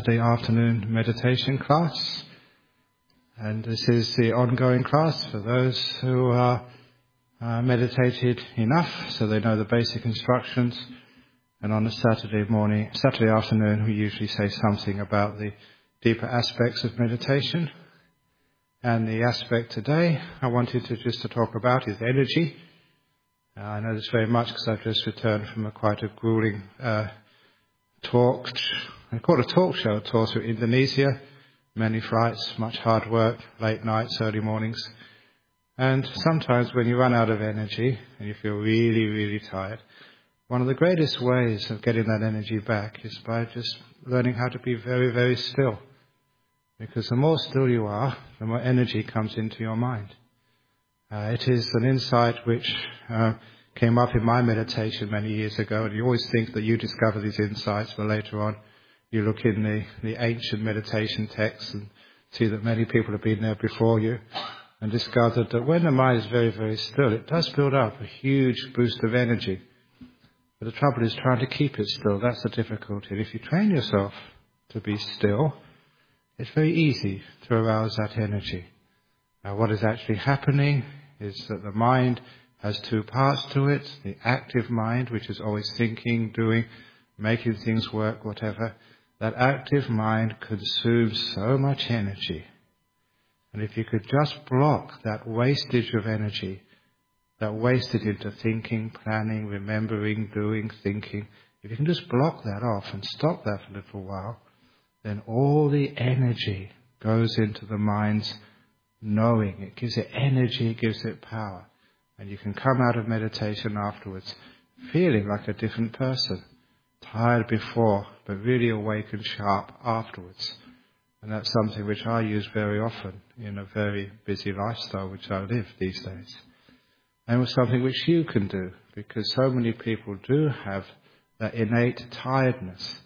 Saturday afternoon meditation class. And this is the ongoing class for those who are meditated enough so they know the basic instructions. And on a Saturday afternoon, we usually say something about the deeper aspects of meditation. And the aspect today I wanted to talk about is energy. I know this very much because I've just returned from quite a grueling talk. I call it a talk show, a tour through Indonesia. Many flights, much hard work, late nights, early mornings. And sometimes when you run out of energy and you feel really, really tired, one of the greatest ways of getting that energy back is by just learning how to be very, very still. Because the more still you are, the more energy comes into your mind. It is an insight which came up in my meditation many years ago, and you always think that you discover these insights, but later on you look in the ancient meditation texts and see that many people have been there before you and discovered that when the mind is very, very still, it does build up a huge boost of energy. But the trouble is trying to keep it still. That's the difficulty. And if you train yourself to be still, it's very easy to arouse that energy. What is actually happening is that the mind has two parts to it. The active mind, which is always thinking, doing, making things work, whatever. That active mind consumes so much energy. And if you could just block that wastage of energy, that wasted into thinking, planning, remembering, doing, thinking, if you can just block that off and stop that for a little while, then all the energy goes into the mind's knowing. It gives it energy, it gives it power. And you can come out of meditation afterwards feeling like a different person. Tired before, but really awake and sharp afterwards. And that's something which I use very often in a very busy lifestyle which I live these days. And it's something which you can do, because so many people do have that innate tiredness.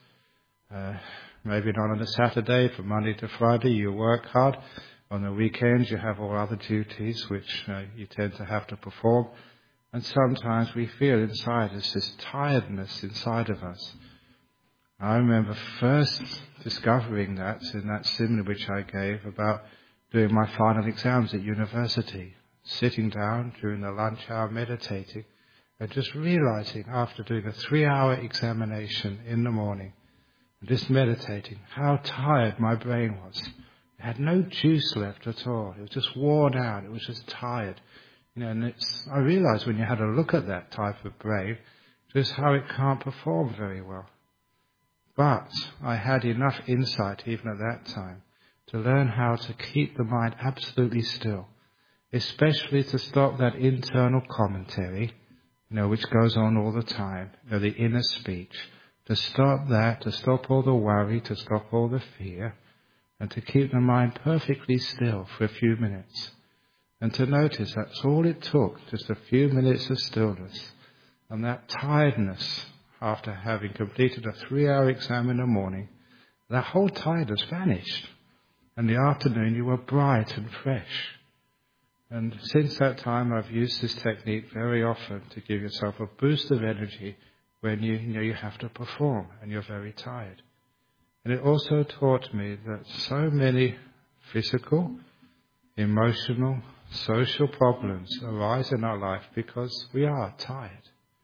Maybe not on a Saturday, from Monday to Friday you work hard. On the weekends you have all other duties which you tend to have to perform. And sometimes we feel inside there's this tiredness inside of us. I remember first discovering that in that seminar which I gave about doing my final exams at university. Sitting down during the lunch hour meditating and just realizing after doing a 3-hour examination in the morning, just meditating, how tired my brain was. It had no juice left at all. It was just worn out. It was just tired. And I realized when you had a look at that type of brain, just how it can't perform very well. But I had enough insight even at that time to learn how to keep the mind absolutely still, especially to stop that internal commentary, which goes on all the time, the inner speech, to stop that, to stop all the worry, to stop all the fear, and to keep the mind perfectly still for a few minutes. And to notice that's all it took, just a few minutes of stillness. And that tiredness, after having completed a 3-hour exam in the morning, that whole tiredness vanished. In the afternoon you were bright and fresh. And since that time I've used this technique very often to give yourself a boost of energy when you have to perform and you're very tired. And it also taught me that so many physical, emotional, social problems arise in our life because we are tired.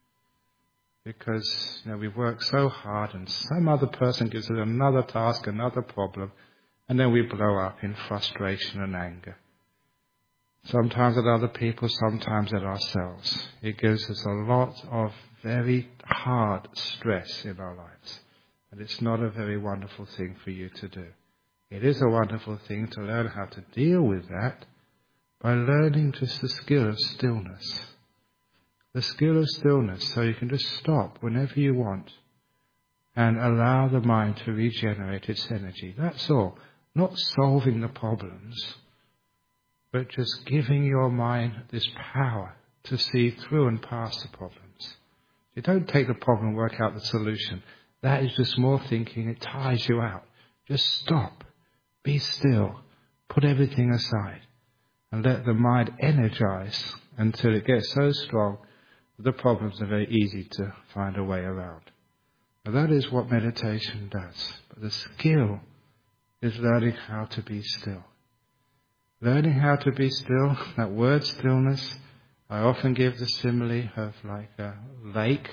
Because we work so hard and some other person gives us another task, another problem, and then we blow up in frustration and anger. Sometimes at other people, sometimes at ourselves. It gives us a lot of very hard stress in our lives. And it's not a very wonderful thing for you to do. It is a wonderful thing to learn how to deal with that by learning just the skill of stillness. The skill of stillness, so you can just stop whenever you want and allow the mind to regenerate its energy. That's all. Not solving the problems, but just giving your mind this power to see through and past the problems. You don't take the problem and work out the solution. That is just more thinking. It tires you out. Just stop. Be still. Put everything aside. And let the mind energize until it gets so strong that the problems are very easy to find a way around. But that is what meditation does. But the skill is learning how to be still. Learning how to be still, that word stillness, I often give the simile of like a lake.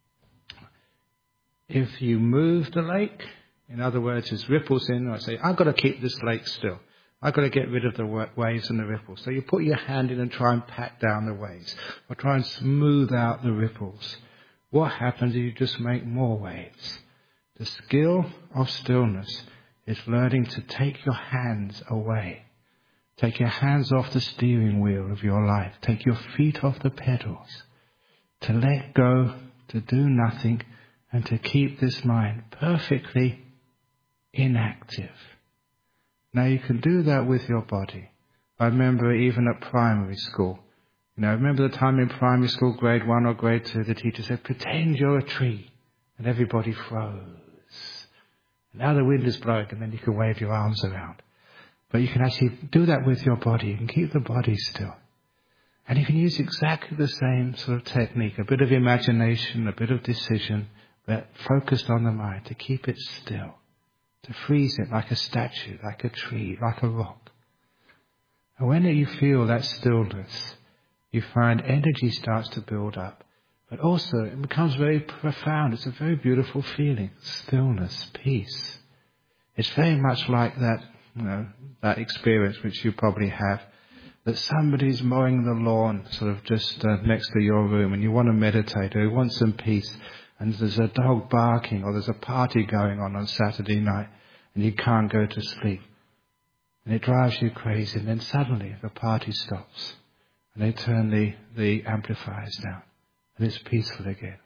If you move the lake, in other words, there's ripples in, I say, I've got to keep this lake still. I've got to get rid of the waves and the ripples. So you put your hand in and try and pat down the waves, or try and smooth out the ripples. What happens is you just make more waves. The skill of stillness is learning to take your hands away. Take your hands off the steering wheel of your life. Take your feet off the pedals. To let go, to do nothing, and to keep this mind perfectly inactive. Now you can do that with your body. I remember even at primary school. Remember the time in primary school, grade 1 or grade 2, the teacher said, pretend you're a tree. And everybody froze. Now the wind is blowing and then you can wave your arms around. But you can actually do that with your body. You can keep the body still. And you can use exactly the same sort of technique, a bit of imagination, a bit of decision, but focused on the mind, to keep it still, to freeze it like a statue, like a tree, like a rock. And when you feel that stillness, you find energy starts to build up, but also it becomes very profound. It's a very beautiful feeling, stillness, peace. It's very much like that, that experience which you probably have, that somebody's mowing the lawn sort of just next to your room and you want to meditate or you want some peace, and there's a dog barking or there's a party going on Saturday night and you can't go to sleep. And it drives you crazy, and then suddenly the party stops and they turn the amplifiers down and it's peaceful again.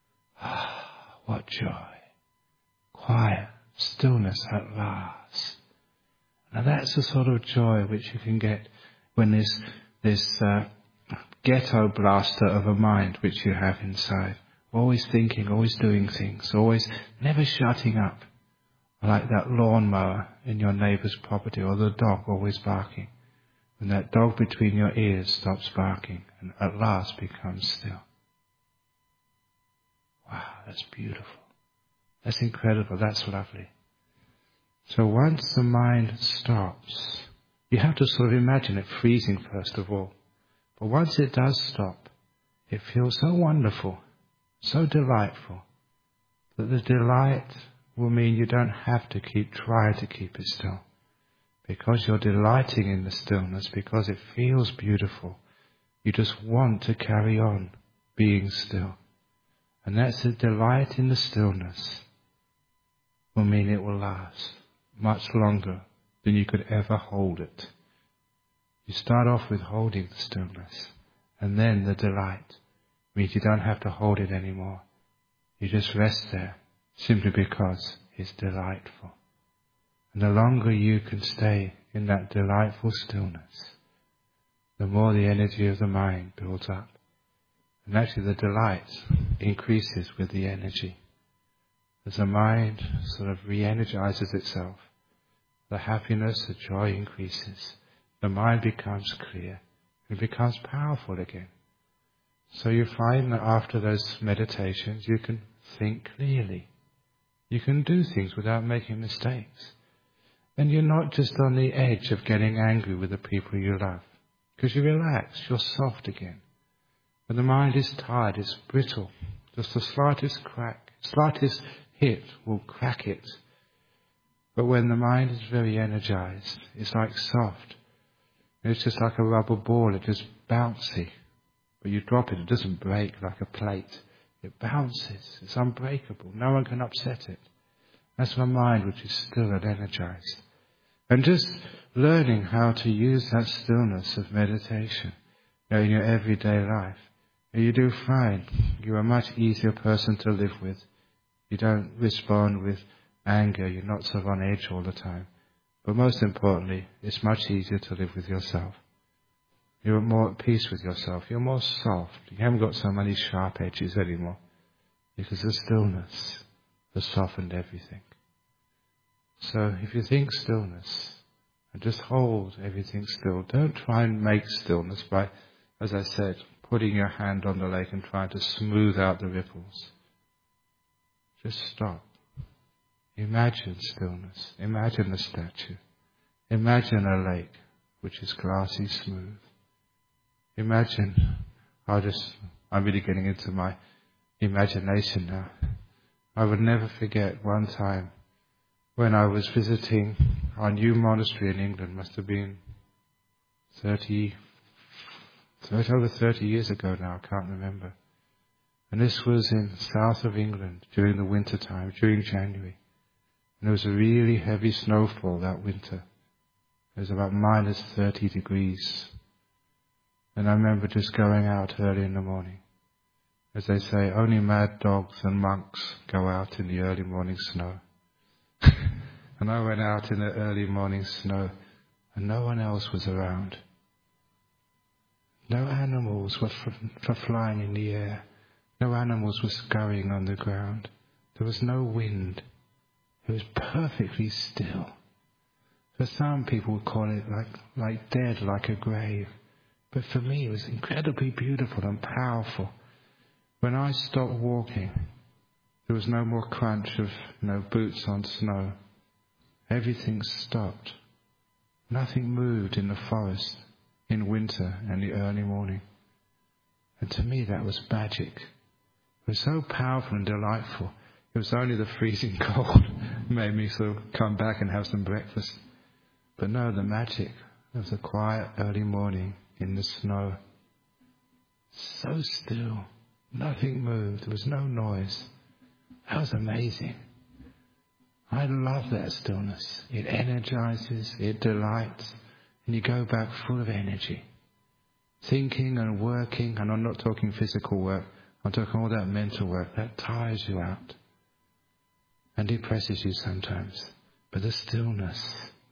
Ah, what joy. Quiet, stillness at last. Now that's the sort of joy which you can get when this ghetto blaster of a mind which you have inside. Always thinking, always doing things, always never shutting up. Like that lawnmower in your neighbour's property, or the dog always barking. When that dog between your ears stops barking and at last becomes still. Wow, that's beautiful. That's incredible. That's lovely. So once the mind stops, you have to sort of imagine it freezing first of all. But once it does stop, it feels so wonderful, so delightful, that the delight will mean you don't have to try to keep it still. Because you're delighting in the stillness, because it feels beautiful, you just want to carry on being still. And that's the delight in the stillness will mean it will last much longer than you could ever hold it. You start off with holding the stillness, and then the delight means you don't have to hold it anymore. You just rest there simply because it's delightful. And the longer you can stay in that delightful stillness, the more the energy of the mind builds up. And actually the delight increases with the energy. As the mind sort of re-energizes itself, the happiness, the joy increases. The mind becomes clear. It becomes powerful again. So you find that after those meditations, you can think clearly. You can do things without making mistakes. And you're not just on the edge of getting angry with the people you love. Because you relax, you're soft again. When the mind is tired, it's brittle. Just the slightest crack, slightest hit will crack it. But when the mind is very energized, it's like soft. It's just like a rubber ball, it's just bouncy. But you drop it, it doesn't break like a plate. It bounces, it's unbreakable, no one can upset it. That's my mind which is still and energized. And just learning how to use that stillness of meditation in your everyday life, you do find you're a much easier person to live with. You don't respond with anger, you're not sort of on edge all the time. But most importantly, it's much easier to live with yourself. You're more at peace with yourself. You're more soft. You haven't got so many sharp edges anymore. Because the stillness has softened everything. So if you think stillness, and just hold everything still. Don't try and make stillness by, as I said, putting your hand on the lake and trying to smooth out the ripples. Just stop. Imagine stillness. Imagine a statue. Imagine a lake which is glassy smooth. Imagine, I'm really getting into my imagination now. I would never forget one time when I was visiting our new monastery in England, must have been over 30 years ago now, I can't remember. And this was in the south of England during the winter time, during January. And there was a really heavy snowfall that winter. It was about minus 30 degrees. And I remember just going out early in the morning. As they say, only mad dogs and monks go out in the early morning snow. And I went out in the early morning snow, and no one else was around. No animals were flying in the air. No animals were scurrying on the ground. There was no wind. It was perfectly still. For some people would call it like dead, like a grave. But for me it was incredibly beautiful and powerful. When I stopped walking, there was no more crunch of boots on snow. Everything stopped. Nothing moved in the forest in winter and the early morning. And to me that was magic. It was so powerful and delightful. It was only the freezing cold made me sort of come back and have some breakfast. But no, the magic of the quiet early morning in the snow. So still. Nothing moved. There was no noise. That was amazing. I love that stillness. It energizes, it delights, and you go back full of energy. Thinking and working, and I'm not talking physical work, I'm talking all that mental work, that tires you out and depresses you sometimes. But the stillness,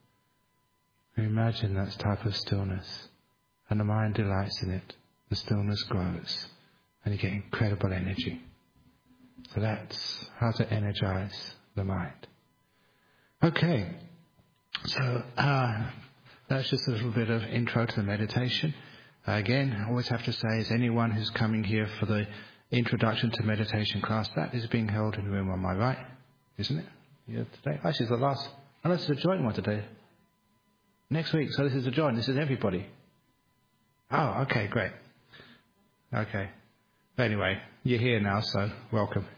imagine that type of stillness, and the mind delights in it. The stillness grows, and you get incredible energy. So that's how to energize the mind. Okay, so that's just a little bit of intro to the meditation. Again, I always have to say, is anyone who's coming here for the introduction to meditation class, that is being held in the room on my right, isn't it? Yeah, today. Actually, it's the last, unless it's a joint one today. Next week, so this is a joint, this is everybody. Oh, okay, great. Okay. Anyway, you're here now, so welcome.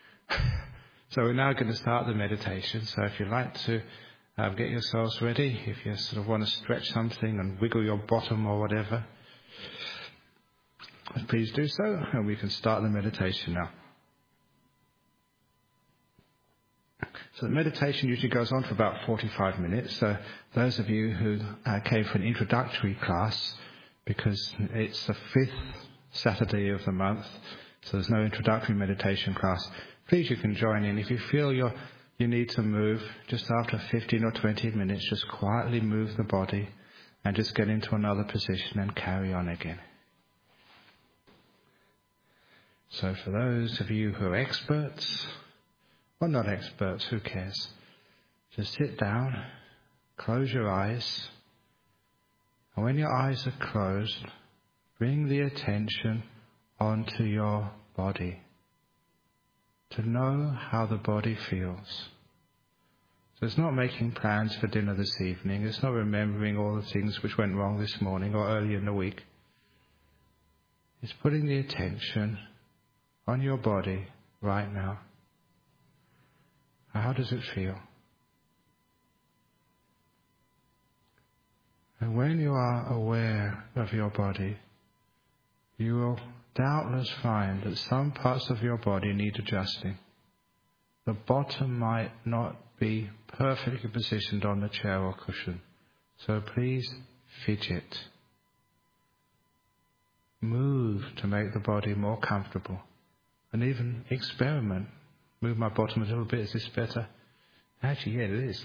So we're now going to start the meditation. So if you'd like to get yourselves ready, if you sort of want to stretch something and wiggle your bottom or whatever, please do so, and we can start the meditation now. So the meditation usually goes on for about 45 minutes. So those of you who came for an introductory class, because it's the 5th Saturday of the month, so there's no introductory meditation class, please you can join in. If you feel you need to move, just after 15 or 20 minutes, just quietly move the body and just get into another position and carry on again. So for those of you who are experts, or not experts, who cares? Just sit down, close your eyes, and when your eyes are closed, bring the attention onto your body, to know how the body feels. So it's not making plans for dinner this evening, it's not remembering all the things which went wrong this morning or earlier in the week. It's putting the attention on your body right now. How does it feel? And when you are aware of your body, you will doubtless find that some parts of your body need adjusting. The bottom might not be perfectly positioned on the chair or cushion, so please fidget. Move to make the body more comfortable, and even experiment. Move my bottom a little bit, is this better? Actually, yeah, it is.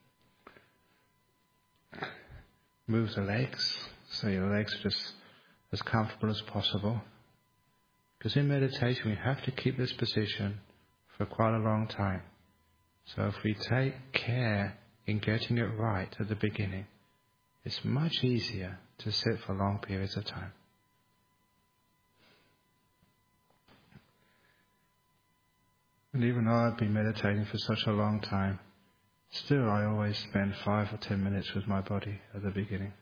Move the legs, so your legs are just as comfortable as possible. Because in meditation we have to keep this position for quite a long time. So if we take care in getting it right at the beginning, it's much easier to sit for long periods of time. And even though I've been meditating for such a long time, still I always spend 5 or 10 minutes with my body at the beginning.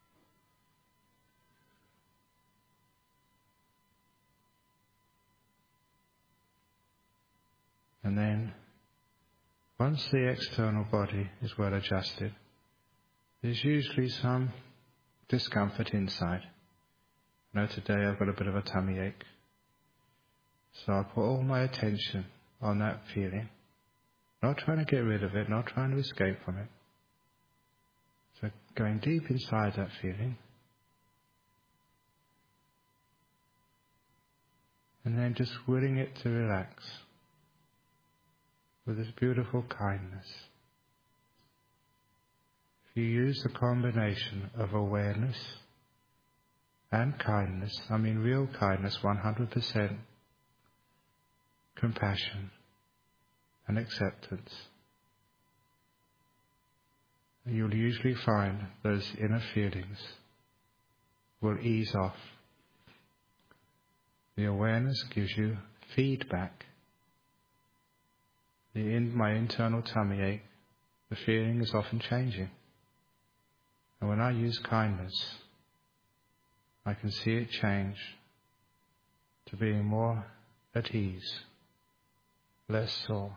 And then, once the external body is well adjusted, there's usually some discomfort inside. I know today I've got a bit of a tummy ache. So I put all my attention on that feeling, not trying to get rid of it, not trying to escape from it. So going deep inside that feeling, and then just willing it to relax with this beautiful kindness. If you use the combination of awareness and kindness, I mean real kindness, 100% compassion and acceptance, you'll usually find those inner feelings will ease off. The awareness gives you feedback. My internal tummy ache, the feeling is often changing. And when I use kindness, I can see it change to being more at ease, less sore.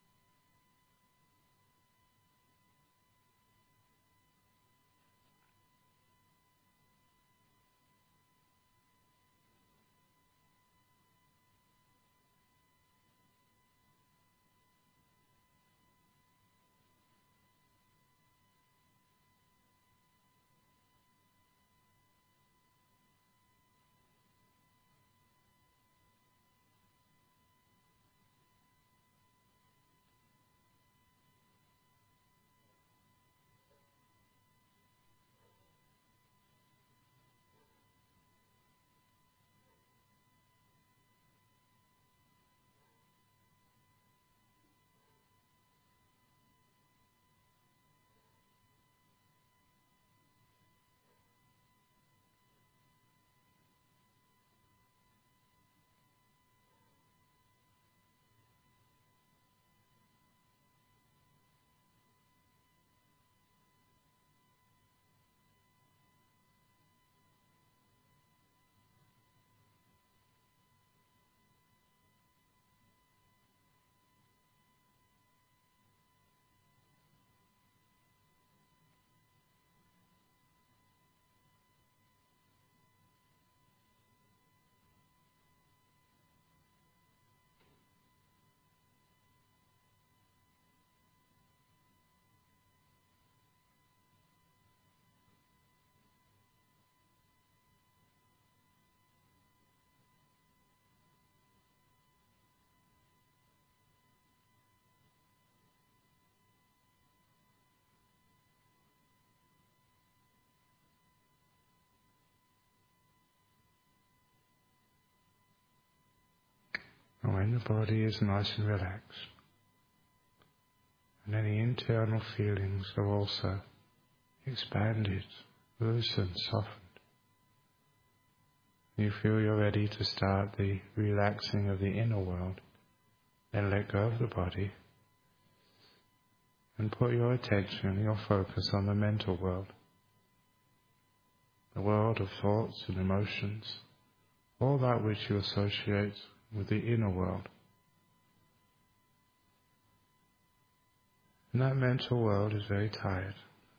And when the body is nice and relaxed, and any internal feelings are also expanded, loosened, softened, you feel you're ready to start the relaxing of the inner world, then let go of the body and put your attention and your focus on the mental world, the world of thoughts and emotions, all that which you associate with the inner world. And that mental world is very tired.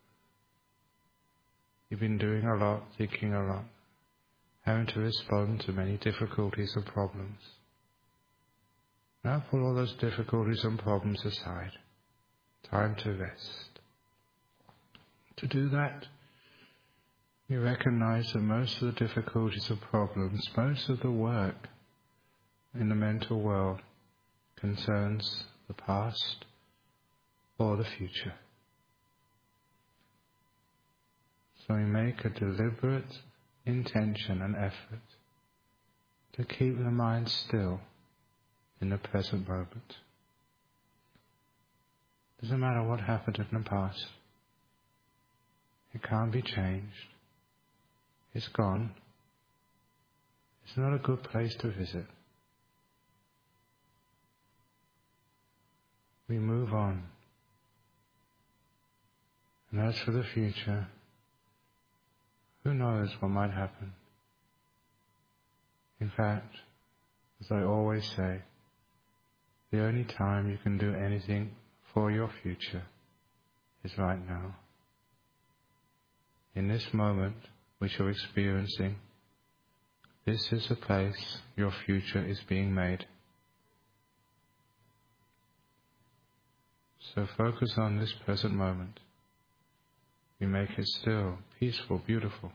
You've been doing a lot, thinking a lot, having to respond to many difficulties and problems. Now put all those difficulties and problems aside. Time to rest. To do that, you recognize that most of the difficulties and problems, most of the work in the mental world concerns the past or the future. So we make a deliberate intention and effort to keep the mind still in the present moment. Doesn't matter what happened in the past. It can't be changed. It's gone. It's not a good place to visit. we move on. And as for the future, who knows what might happen? In fact, as I always say, the only time you can do anything for your future is right now. In this moment which you're experiencing, this is the place your future is being made. So focus on this present moment. We make it still, peaceful, beautiful.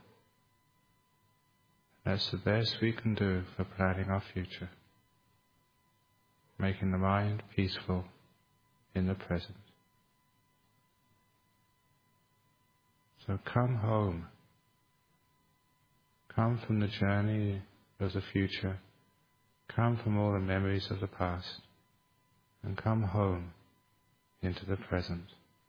That's the best we can do for planning our future. Making the mind peaceful in the present. So come home. Come from the journey of the future. Come from all the memories of the past. And come home into the present.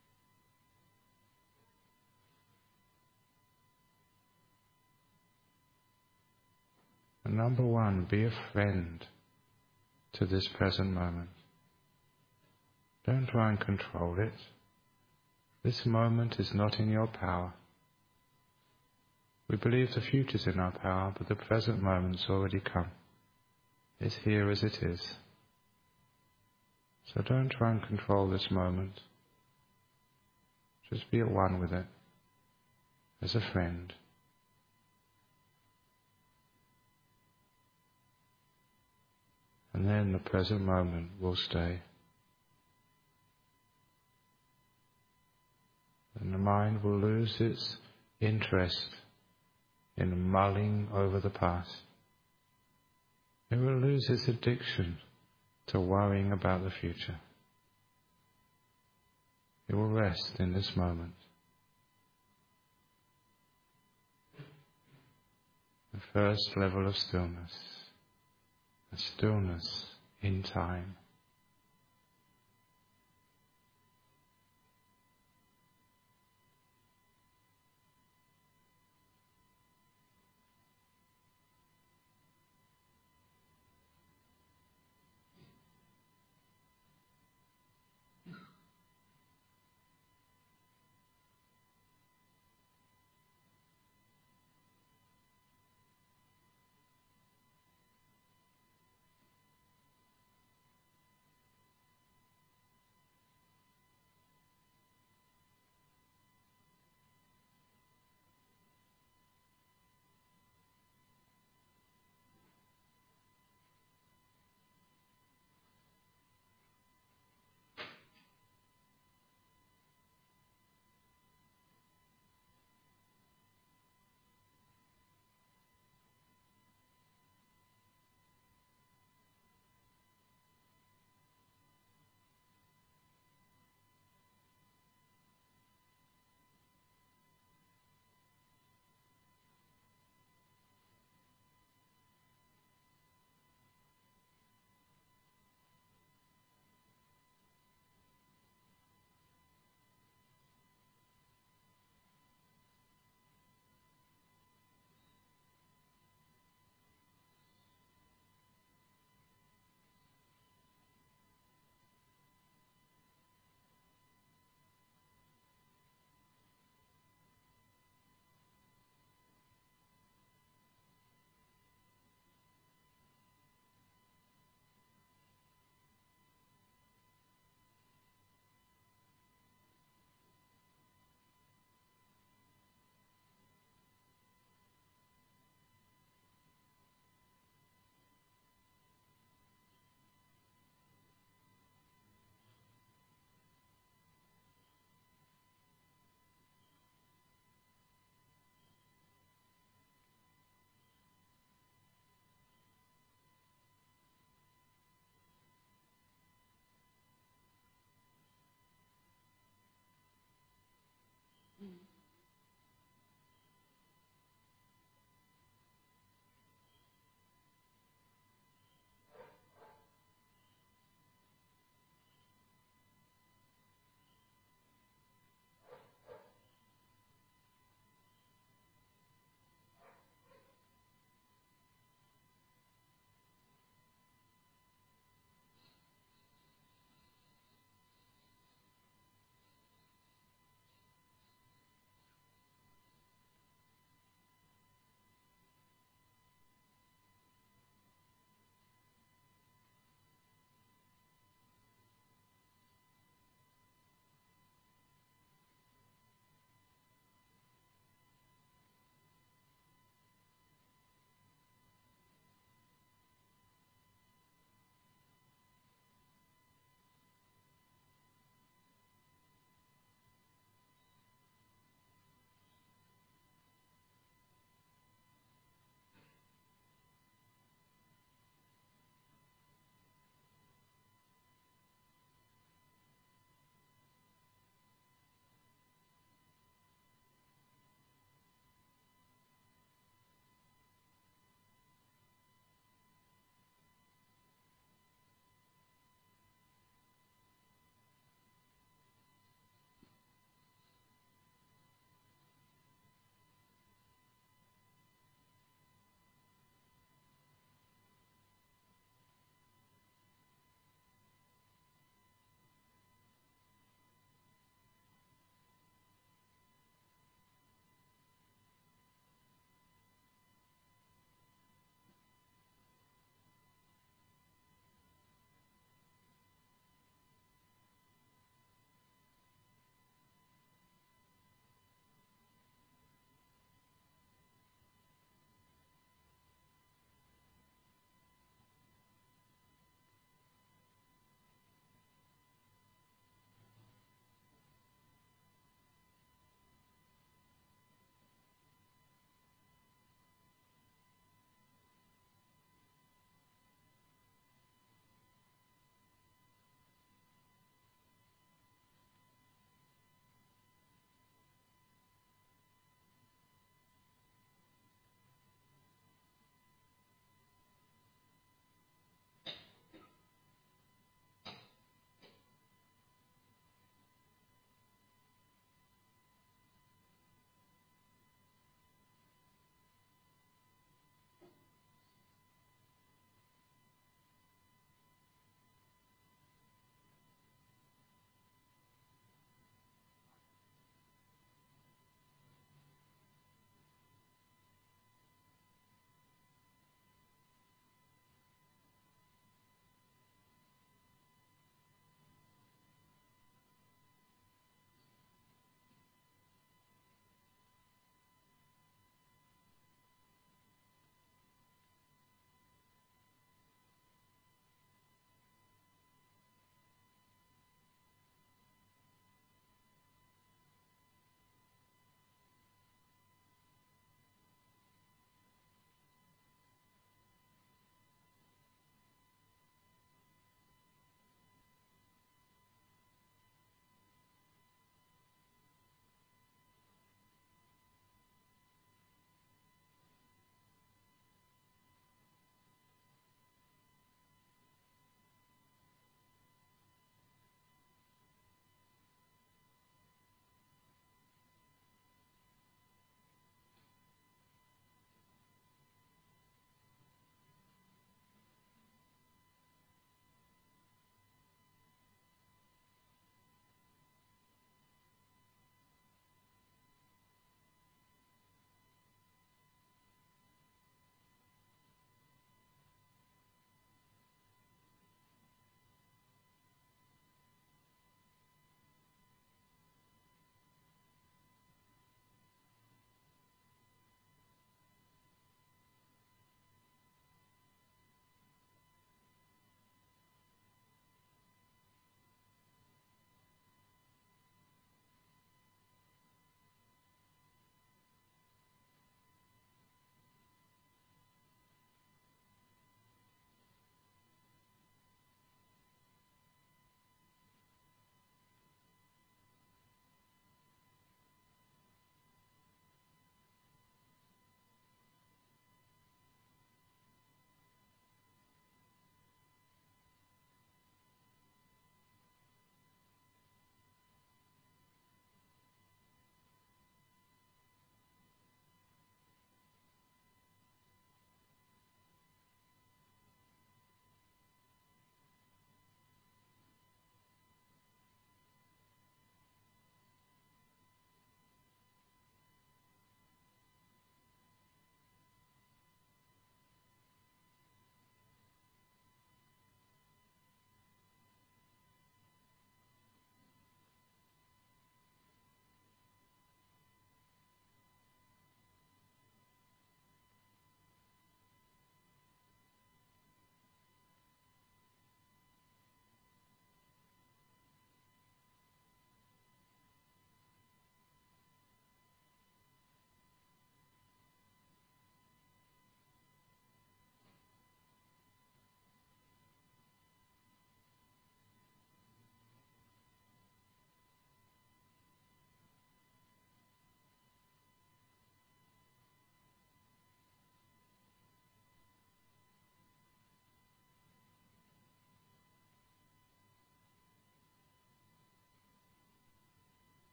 And number one, be a friend to this present moment. Don't try and control it. This moment is not in your power. We believe the future's in our power, but the present moment's already come. It's here as it is. So don't try and control this moment. Just be at one with it, as a friend. And then the present moment will stay. And the mind will lose its interest in mulling over the past. It will lose its addiction to worrying about the future. It will rest in this moment. The first level of stillness, a stillness in time.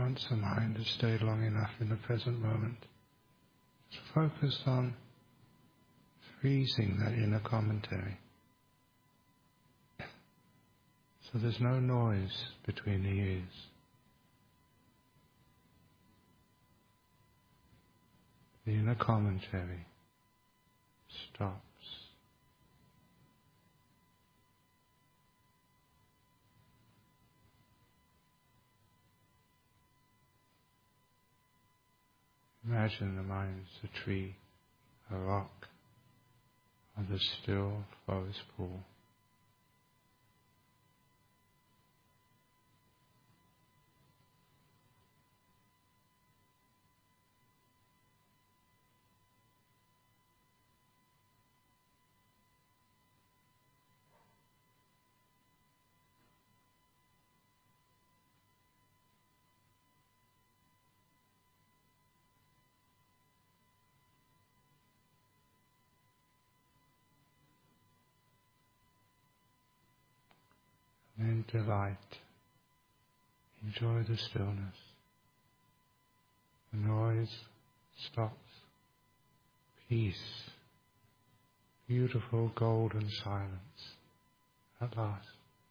once the mind has stayed long enough in the present moment, just focus on freezing that inner commentary. So there's no noise between the ears. The inner commentary stops. Imagine the mind as a tree, a rock, or the still forest pool. And delight. Enjoy the stillness. The noise stops. Peace. Beautiful golden silence. At last.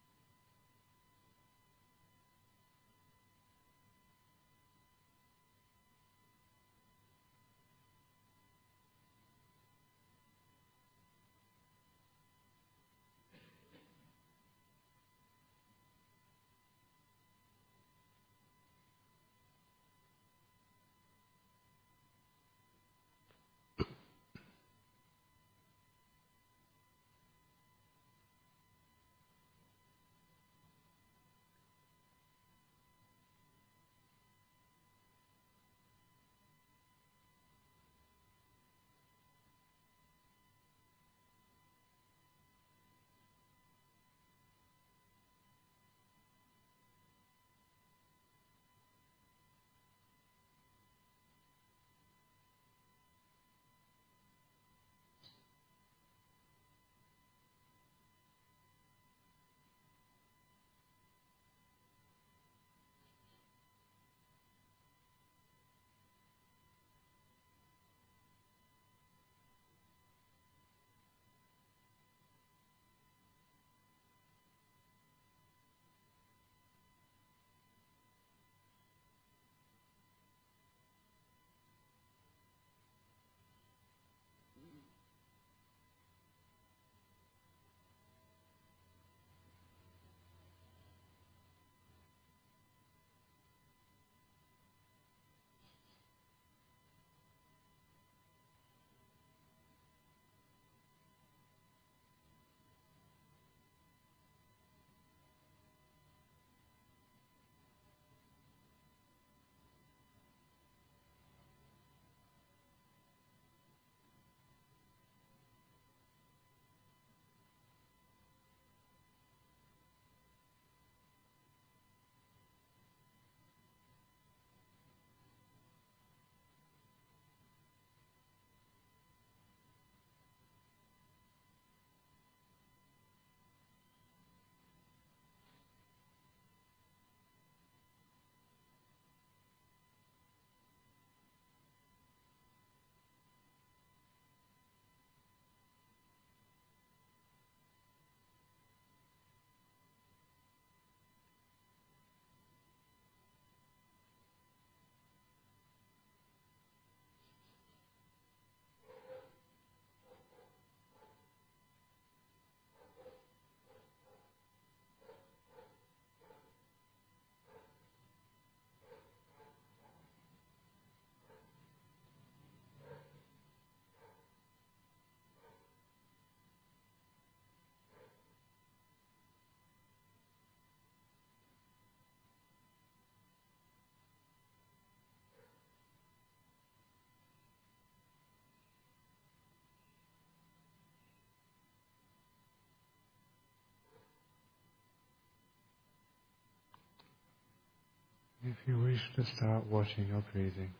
If you wish to start watching your breathing,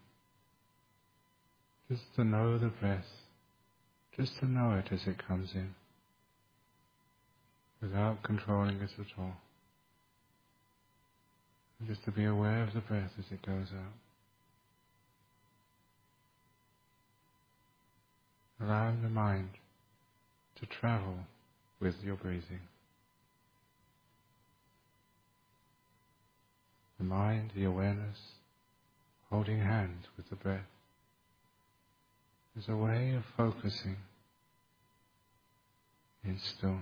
just to know the breath, just to know it as it comes in, without controlling it at all. And just to be aware of the breath as it goes out. Allowing the mind to travel with your breathing. The mind, the awareness, holding hands with the breath is a way of focusing in stillness.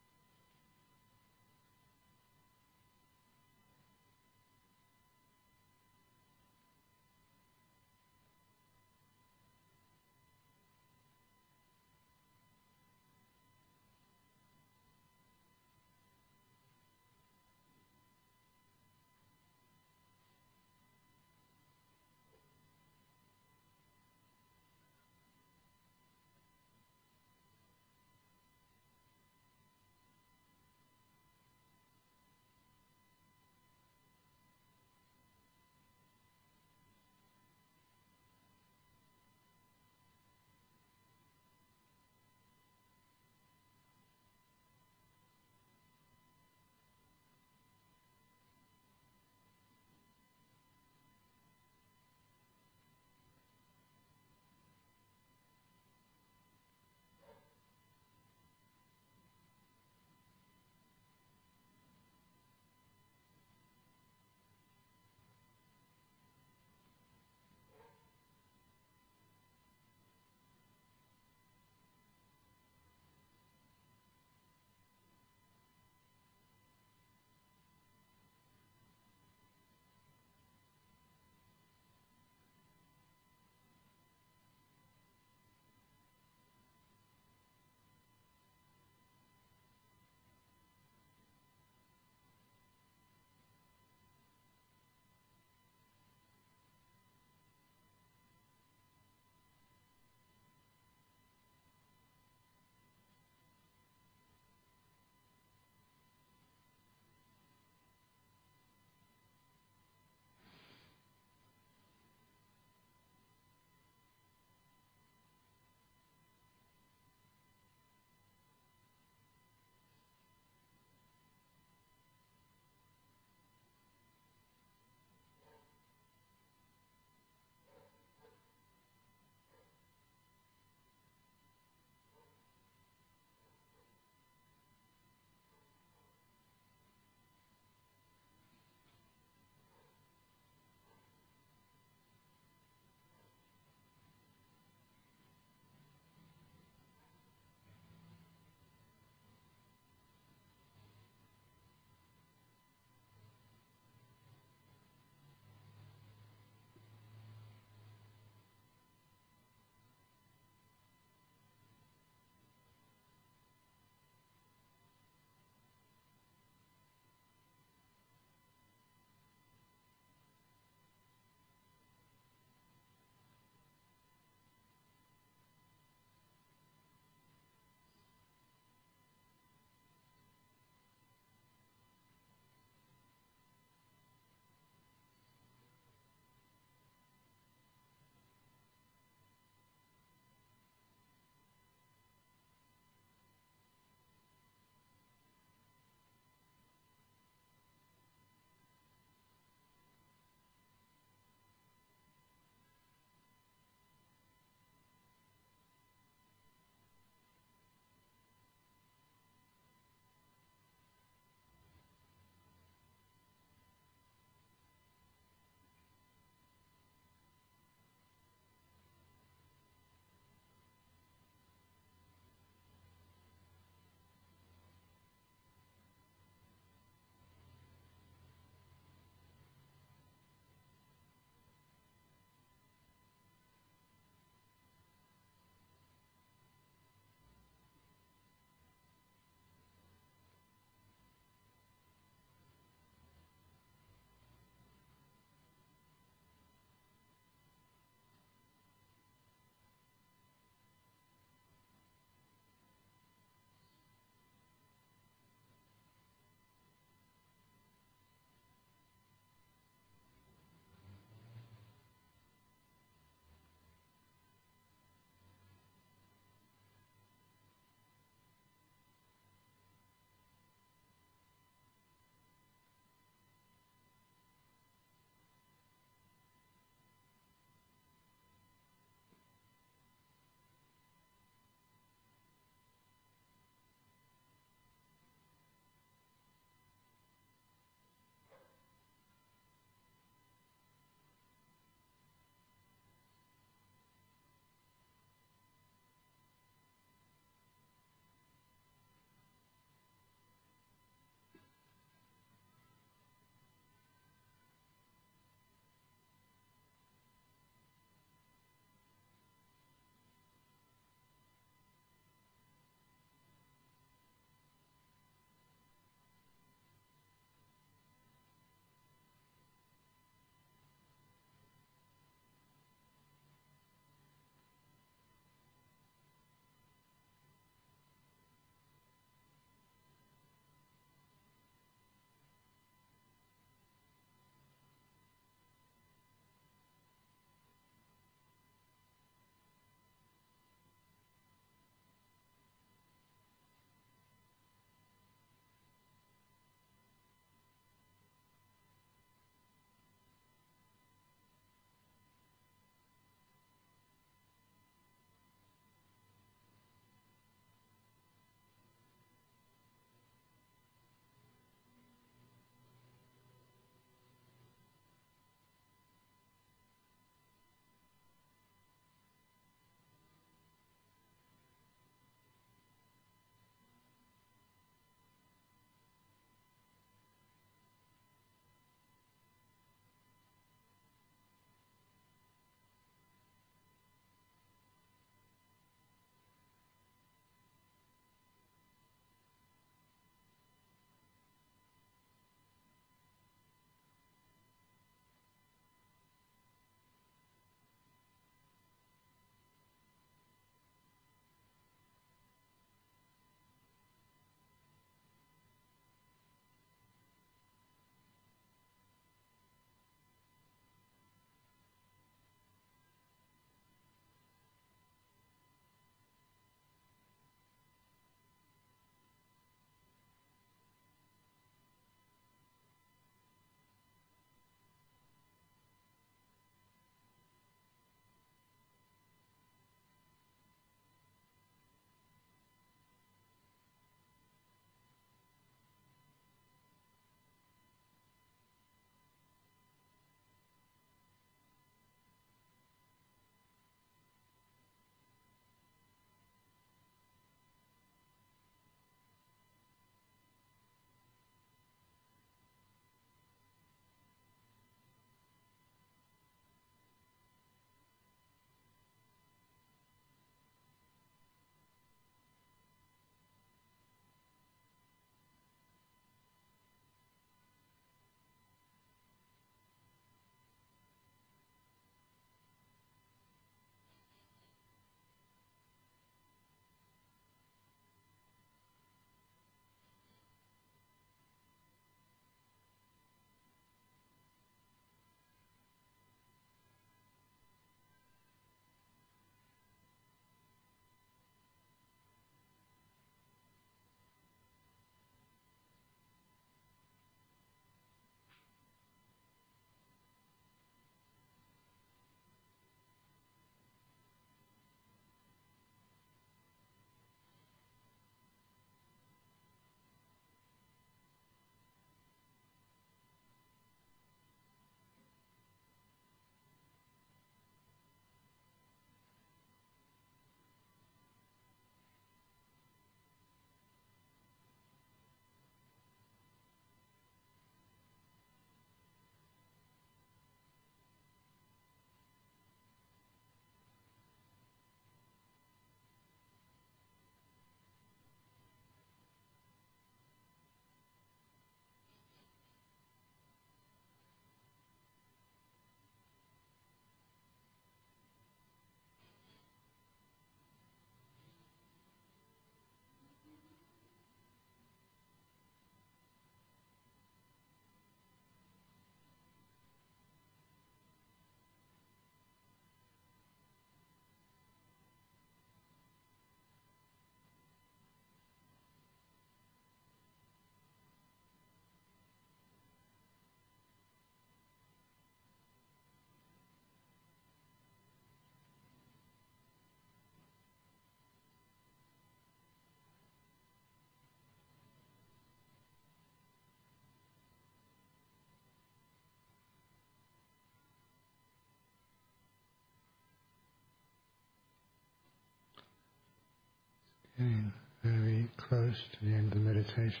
Getting very close to the end of the meditation.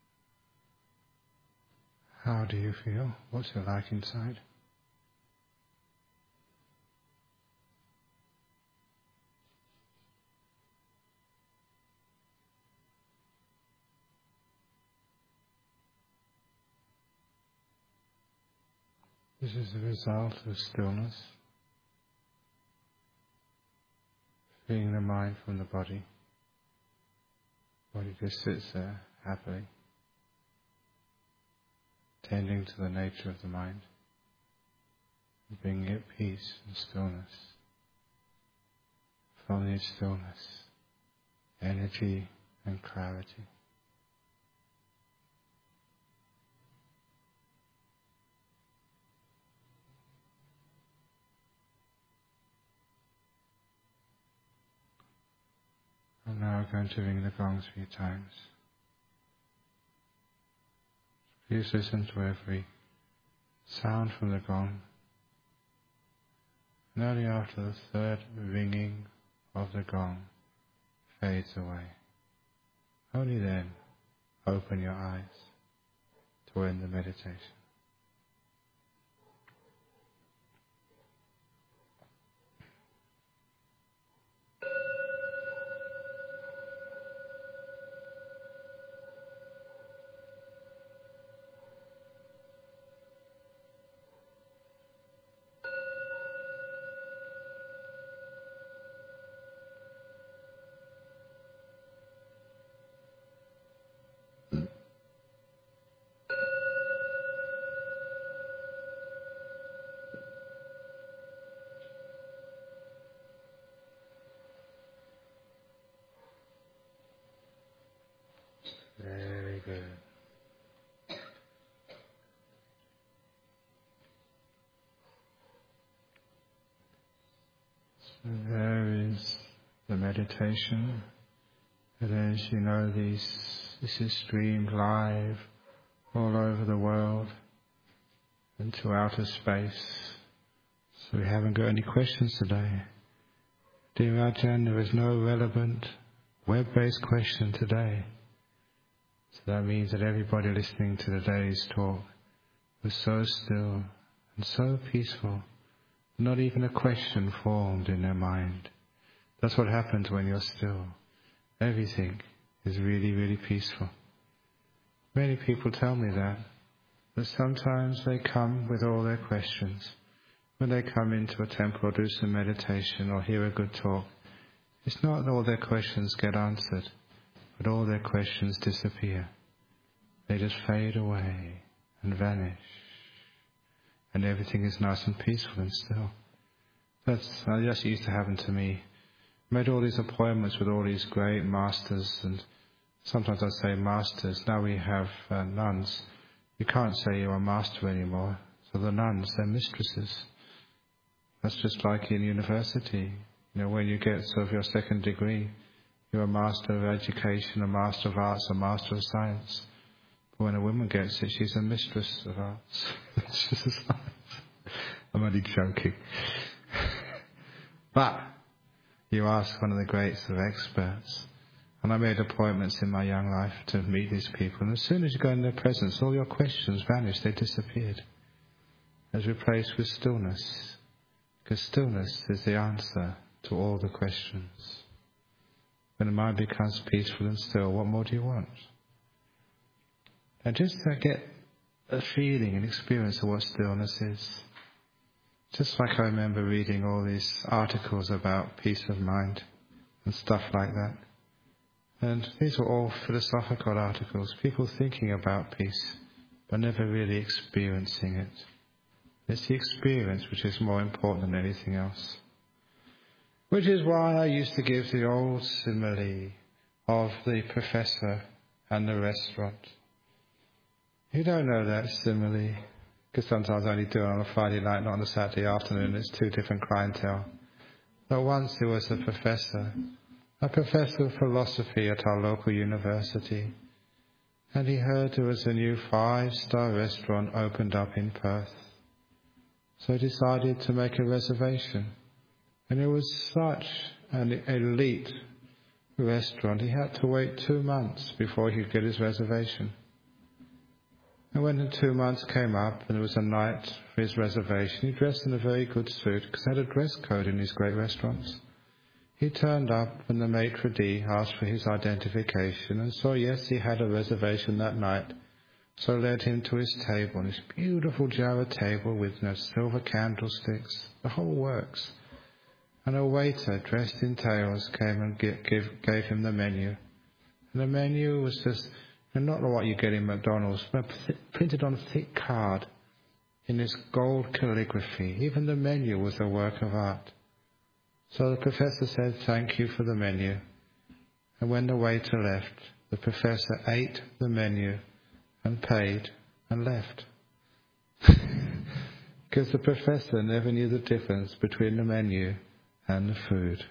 How do you feel? What's it like inside? This is the result of stillness, freeing the mind from the body. Body just sits there happily, tending to the nature of the mind, and bringing it peace and stillness. From the stillness, energy and clarity. I'm now going to ring the gong 3 times. Please listen to every sound from the gong. And only after the 3rd ringing of the gong fades away, only then open your eyes to end the meditation. Very good. So there is the meditation. And as you know, this is streamed live all over the world into outer space. So we haven't got any questions today. Dear Ajahn, there is no relevant web-based question today. So that means that everybody listening to today's talk was so still and so peaceful, not even a question formed in their mind. That's what happens when you're still. Everything is really, really peaceful. Many people tell me that sometimes they come with all their questions. When they come into a temple or do some meditation or hear a good talk, it's not that all their questions get answered, but all their questions disappear. They just fade away and vanish. And everything is nice and peaceful and still. That used to happen to me. I made all these appointments with all these great masters, and sometimes I say masters. Now we have nuns. You can't say you're a master anymore. So the nuns, they're mistresses. That's just like in university. When you get sort of your 2nd degree, you're a master of education, a master of arts, a master of science. But when a woman gets it, she's a mistress of arts. Mistress of science. I'm only joking. But you ask one of the greats of experts. And I made appointments in my young life to meet these people. And as soon as you go in their presence, all your questions vanish. They disappeared. As replaced with stillness. Because stillness is the answer to all the questions. When the mind becomes peaceful and still, what more do you want? And just to get a feeling and experience of what stillness is. Just like I remember reading all these articles about peace of mind and stuff like that. And these were all philosophical articles, people thinking about peace, but never really experiencing it. It's the experience which is more important than anything else. Which is why I used to give the old simile of the professor and the restaurant. You don't know that simile, because sometimes I only do it on a Friday night, not on a Saturday afternoon. It's 2 different clientele. But once there was a professor of philosophy at our local university, and he heard there was a new 5-star restaurant opened up in Perth. So he decided to make a reservation. And it was such an elite restaurant. He had to wait 2 months before he could get his reservation. And when the 2 months came up and it was a night for his reservation, he dressed in a very good suit because they had a dress code in these great restaurants. He turned up and the maitre d' asked for his identification and saw yes, he had a reservation that night. So led him to his table, this beautiful Java table with silver candlesticks, the whole works. And a waiter dressed in tails came and gave him the menu. And the menu was just not what you get in McDonald's, but printed on a thick card in this gold calligraphy. Even the menu was a work of art. So the professor said, "Thank you for the menu." And when the waiter left, the professor ate the menu and paid and left. Because the professor never knew the difference between the menu and the food.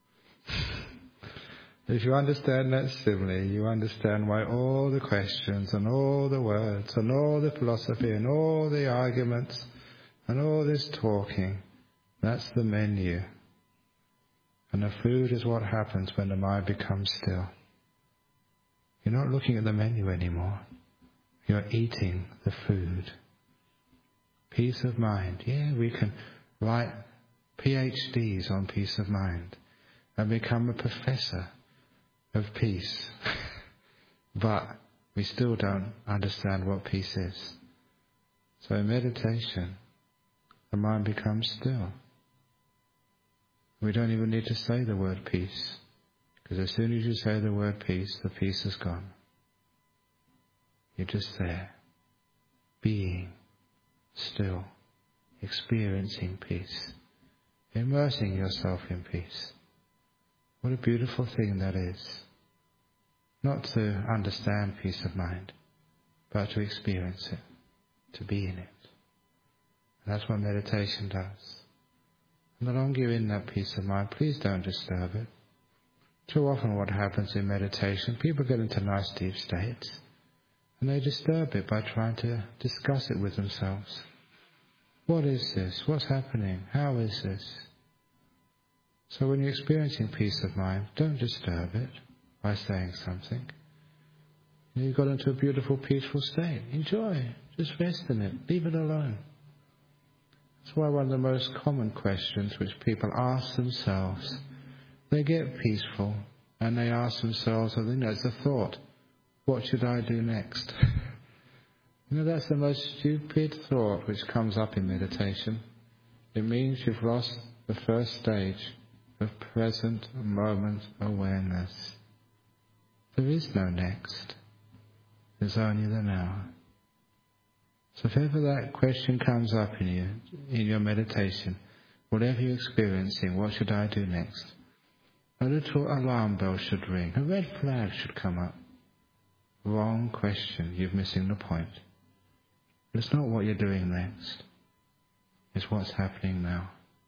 If you understand that simile, you understand why all the questions and all the words and all the philosophy and all the arguments and all this talking, that's the menu. And the food is what happens when the mind becomes still. You're not looking at the menu anymore. You're eating the food. Peace of mind. Yeah, we can write PhDs on peace of mind and become a professor of peace. But we still don't understand what peace is. So in meditation, the mind becomes still. We don't even need to say the word peace, because as soon as you say the word peace, the peace is gone. You're just there, being still, experiencing peace, immersing yourself in peace. What a beautiful thing that is. Not to understand peace of mind, but to experience it, to be in it. And that's what meditation does. And the longer you're in that peace of mind, please don't disturb it. Too often what happens in meditation, people get into nice deep states, and they disturb it by trying to discuss it with themselves. What is this? What's happening? How is this? So when you're experiencing peace of mind, don't disturb it by saying something. You got into a beautiful, peaceful state. Enjoy it. Just rest in it. Leave it alone. That's why one of the most common questions which people ask themselves, they get peaceful and they ask themselves, I think that's a thought, what should I do next? That's the most stupid thought which comes up in meditation. It means you've lost the first stage of present moment awareness. There is no next. There's only the now. So if ever that question comes up in you, in your meditation, whatever you're experiencing, what should I do next? A little alarm bell should ring. A red flag should come up. Wrong question. You're missing the point. It's not what you're doing next. It's what's happening now.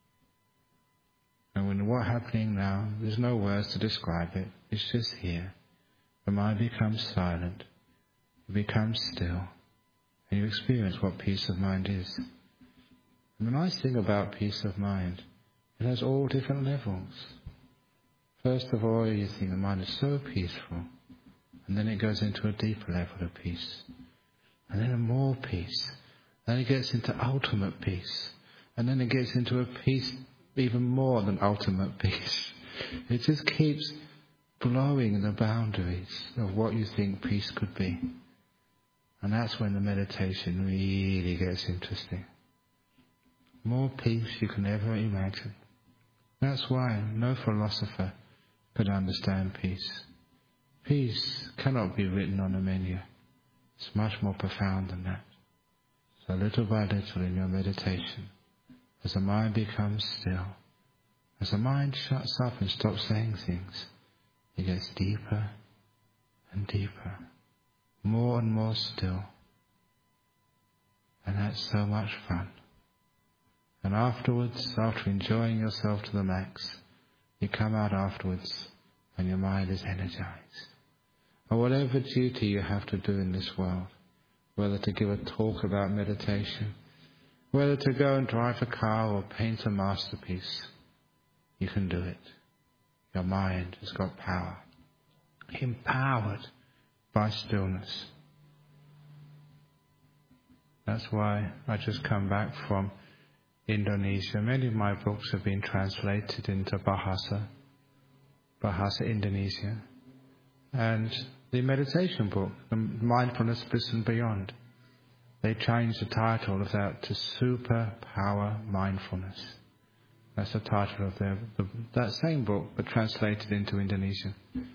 And when what's happening now, there's no words to describe it. It's just here. The mind becomes silent. It becomes still. And you experience what peace of mind is. And the nice thing about peace of mind, it has all different levels. First of all, you think the mind is so peaceful. And then it goes into a deeper level of peace. And then a more peace. Then it gets into ultimate peace. And then it gets into a peace even more than ultimate peace. It just keeps blowing the boundaries of what you think peace could be. And that's when the meditation really gets interesting. More peace you can ever imagine. That's why no philosopher could understand peace. Peace cannot be written on a menu. It's much more profound than that. So little by little in your meditation, as the mind becomes still, as the mind shuts up and stops saying things, it gets deeper and deeper, more and more still. And that's so much fun. And afterwards, after enjoying yourself to the max, you come out afterwards and your mind is energized. Or whatever duty you have to do in this world, whether to give a talk about meditation, whether to go and drive a car or paint a masterpiece, you can do it. Your mind has got power. empowered by stillness. That's why I just come back from Indonesia. Many of my books have been translated into Bahasa Indonesia. And the meditation book, the Mindfulness Bliss and Beyond, they changed the title of that to Superpower Mindfulness. That's the title of that same book, but translated into Indonesian.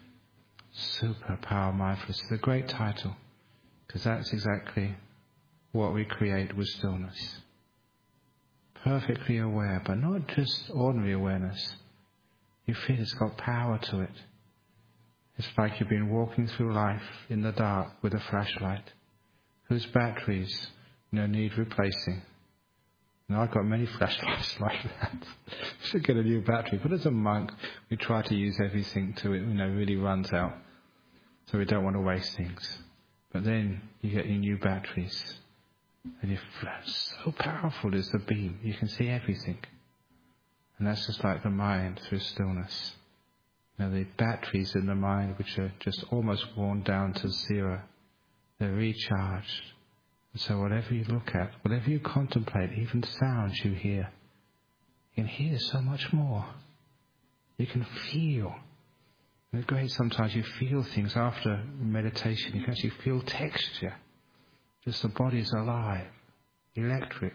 Superpower Mindfulness is a great title, because that's exactly what we create with stillness. Perfectly aware, but not just ordinary awareness. You feel it's got power to it. It's like you've been walking through life in the dark with a flashlight, whose batteries need replacing. Now, I've got many flashlights like that. Should get a new battery. But as a monk, we try to use everything till it really runs out. So we don't want to waste things. But then you get your new batteries. And so powerful is the beam. You can see everything. And that's just like the mind through stillness. The batteries in the mind, which are just almost worn down to zero, they're recharged. And so whatever you look at, whatever you contemplate, even sounds you hear, you can hear so much more. You can feel. And it's great, sometimes you feel things after meditation. You can actually feel texture. Just the body's alive, electric.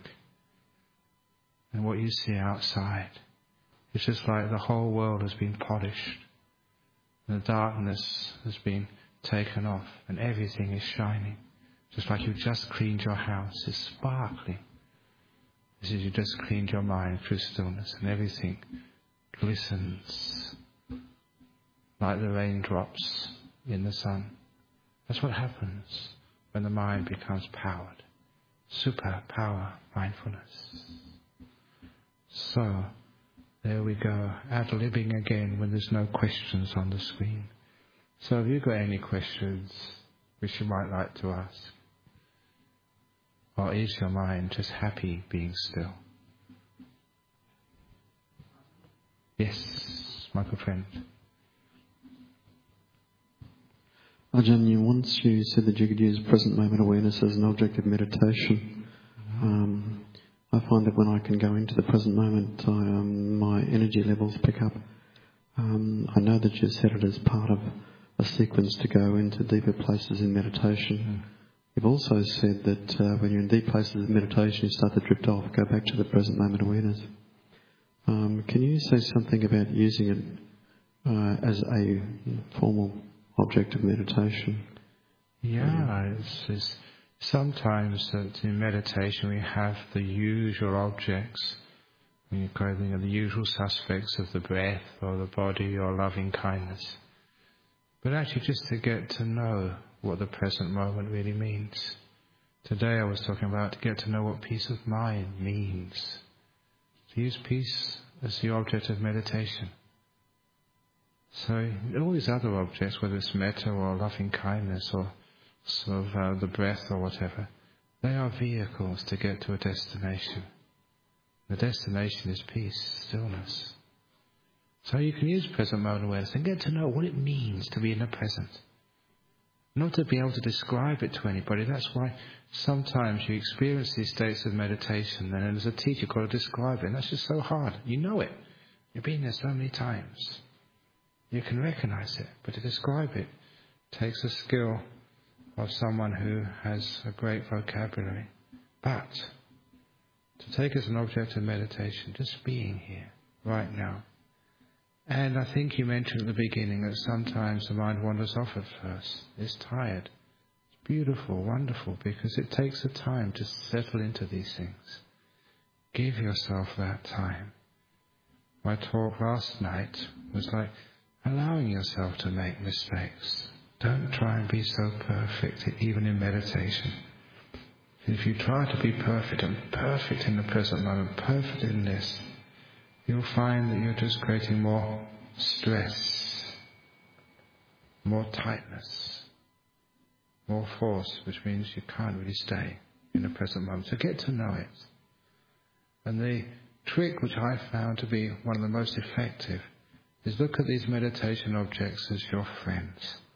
And what you see outside, it's just like the whole world has been polished. And the darkness has been taken off and everything is shining. Just like you've just cleaned your house, it's sparkling. This is you just cleaned your mind through stillness and everything glistens like the raindrops in the sun. That's what happens when the mind becomes powered. Superpower mindfulness. So, there we go, ad-libbing again when there's no questions on the screen. So have you got any questions which you might like to ask? Or is your mind just happy being still? Yes, my good friend. Ajahn, once you said that you could use present moment awareness as an object of meditation. I find that when I can go into the present moment, my energy levels pick up. I know that you said it as part of a sequence to go into deeper places in meditation. You've also said that when you're in deep places of meditation, you start to drift off, go back to the present moment awareness. Can you say something about using it as a formal object of meditation? Yeah, it's sometimes that in meditation we have the usual objects, the usual suspects of the breath or the body or loving kindness. But actually just to get to know what the present moment really means. Today I was talking about to get to know what peace of mind means. To use peace as the object of meditation. So all these other objects, whether it's metta or loving kindness or sort of the breath or whatever, they are vehicles to get to a destination. The destination is peace, stillness. So you can use present moment awareness and get to know what it means to be in the present. Not to be able to describe it to anybody. That's why sometimes you experience these states of meditation and as a teacher you've got to describe it. And that's just so hard. You know it. You've been there so many times. You can recognize it. But to describe it takes a skill of someone who has a great vocabulary. But to take as an object of meditation, just being here, right now. And I think you mentioned at the beginning that sometimes the mind wanders off at first. It's tired. It's beautiful, wonderful, because it takes the time to settle into these things. Give yourself that time. My talk last night was like allowing yourself to make mistakes. Don't try and be so perfect, even in meditation. If you try to be perfect and perfect in the present moment, perfect in this, you'll find that you're just creating more stress, more tightness, more force, which means you can't really stay in the present moment. So get to know it. And the trick which I found to be one of the most effective is look at these meditation objects as your friends.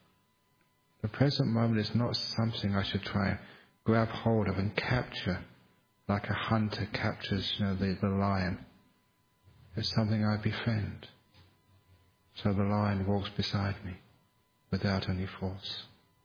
The present moment is not something I should try and grab hold of and capture like a hunter captures, the lion. It's something I befriend. So the lion walks beside me without any force.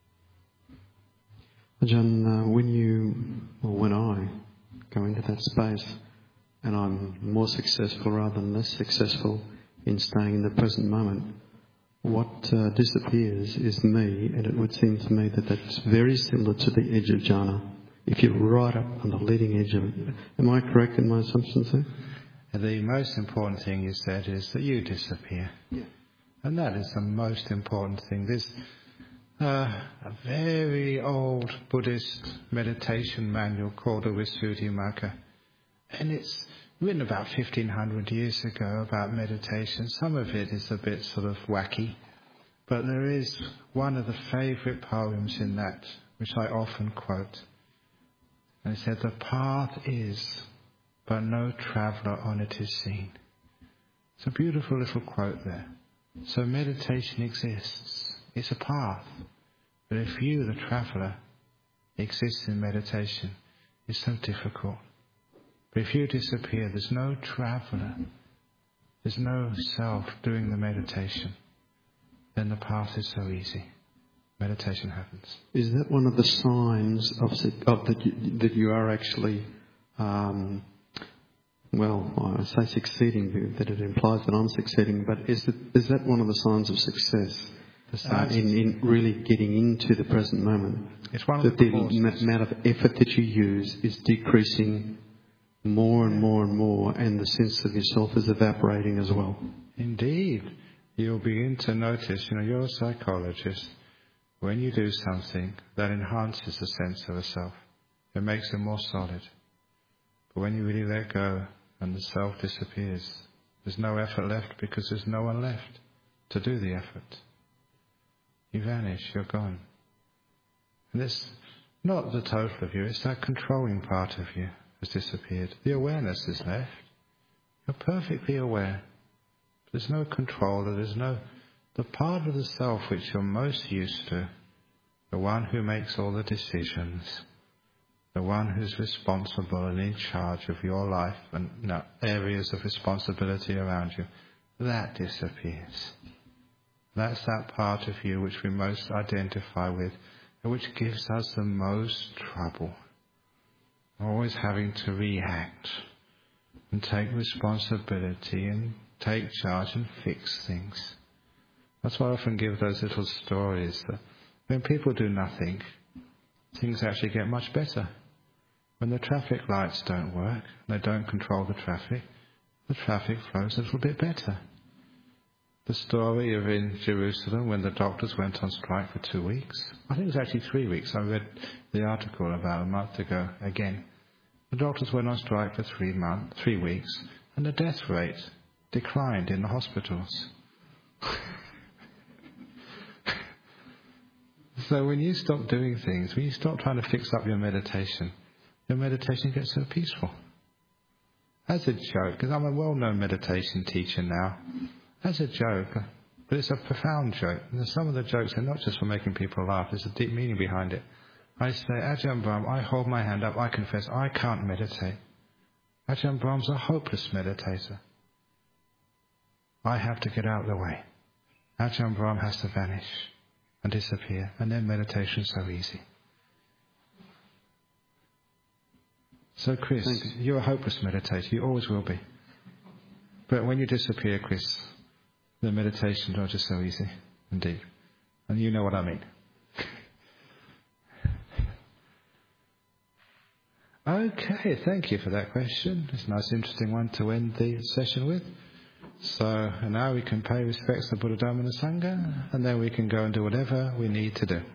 Ajahn, when I go into that space and I'm more successful rather than less successful in staying in the present moment, what disappears is me, and it would seem to me that that's very similar to the edge of jhana. If you're right up on the leading edge of it. Am I correct in my assumptions there? The most important thing you said is that you disappear. Yeah. And that is the most important thing. There's a very old Buddhist meditation manual called the Visuddhimagga. And it's written about 1500 years ago about meditation. Some of it is a bit sort of wacky. But there is one of the favourite poems in that, which I often quote. And it said, "The path is, but no traveller on it is seen." It's a beautiful little quote there. So meditation exists. It's a path. But if you, the traveller, exist in meditation, it's so difficult. But if you disappear, there's no traveller. There's no self doing the meditation. Then the path is so easy. Meditation happens. Is that one of the signs that you are actually, I say succeeding, that it implies that I'm succeeding, but is that one of the signs of success in really getting into the present moment? It's one of that the amount of effort that you use is decreasing more and more and more, and the sense of yourself is evaporating as well. Indeed. You'll begin to notice, you're a psychologist. When you do something, that enhances the sense of a self. It makes it more solid. But when you really let go and the self disappears, there's no effort left because there's no one left to do the effort. You vanish, you're gone. And it's not the total of you, it's that controlling part of you has disappeared. The awareness is left. You're perfectly aware. There's no controller, the part of the self which you're most used to, the one who makes all the decisions, the one who's responsible and in charge of your life and areas of responsibility around you, that disappears. That's that part of you which we most identify with and which gives us the most trouble. Always having to react and take responsibility and take charge and fix things. That's why I often give those little stories that when people do nothing, things actually get much better. When the traffic lights don't work, they don't control the traffic flows a little bit better. The story of in Jerusalem when the doctors went on strike for 2 weeks. I think it was actually 3 weeks. I read the article about a month ago again. The doctors went on strike for 3 weeks, and the death rate declined in the hospitals. So when you stop doing things, when you stop trying to fix up your meditation gets so peaceful. As a joke, because I'm a well-known meditation teacher now, as a joke, but it's a profound joke. And some of the jokes are not just for making people laugh, there's a deep meaning behind it. I say, Ajahn Brahm, I hold my hand up, I confess, I can't meditate. Ajahn Brahm's a hopeless meditator. I have to get out of the way. Ajahn Brahm has to vanish and disappear, and then meditation's so easy. So Chris, you're a hopeless meditator, you always will be. But when you disappear, Chris, the meditations are just so easy, indeed. And you know what I mean. Okay, thank you for that question. It's a nice, interesting one to end the session with. So now we can pay respects to Buddha, Dhamma and Sangha, and then we can go and do whatever we need to do.